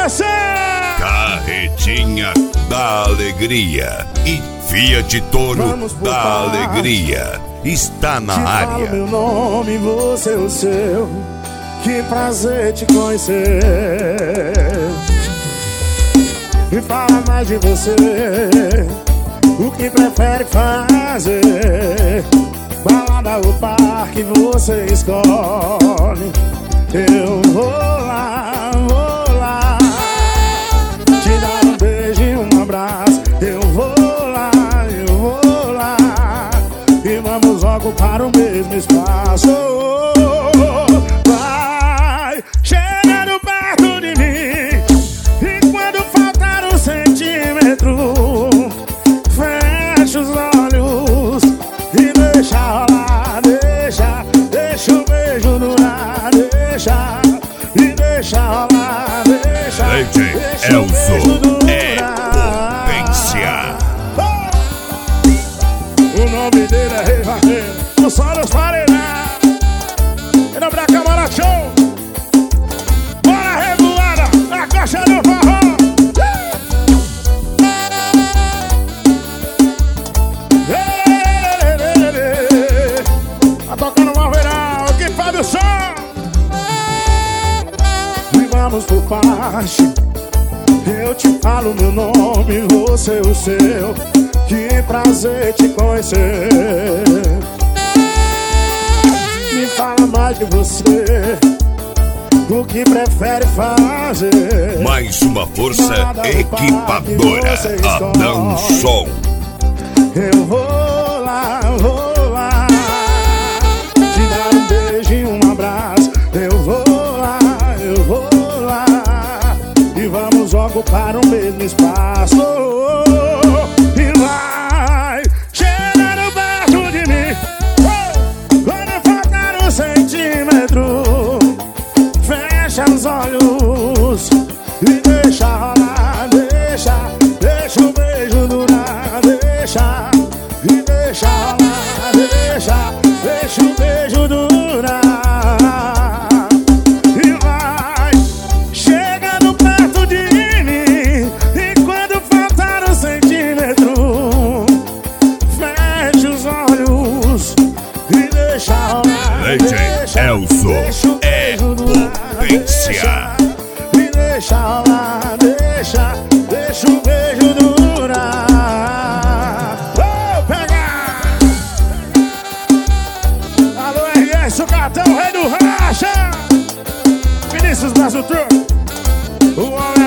você! Carretinha da Alegria e Fiat Toro da Alegria está na área. Falo meu nome, você o seu. Que prazer te conhecer. Me fala mais de você. O que prefere fazer? Balada ou parque você escolhe. Eu vou lá, te dar um beijo e um abraço. Eu vou lá, e vamos ocupar o mesmo espaço. Vai chegando perto de mim, e quando faltar um centímetro, fecha os olhos e deixa rolar, deixa o beijo durar, e deixa rolar, deixa o beijo durar. Potência. O nome dele é Rei Vaqueiro, o sol dos paredão. Em nome da Câmara Show. Bora revoada, a caixa do forró. Tá tocando uma verão, que faz o som. E vamos por parte. Eu te falo meu nome, você o seu. Que prazer te conhecer. Me fala mais de você. O que prefere fazer? Mais uma força equipadora, Adão Som. Eu vou lá, te dar um beijo e um abraço. Eu vou lá, e vamos ocupar o mesmo espaço. E vai chegando perto de mim, quando faltar um centímetro, fecha os olhos e deixa rolar, deixa o beijo durar, e deixa rolar, deixa o beijo durar. E vai chegando perto de mim, e quando faltar um centímetro, fecha os olhos e deixa rolar, Elson é potência. e deixa rolar, deixa o beijo durar. Vou pegar! Alô, RS, o cartão, rei do racha! Vinícius Brasil Truck, o homem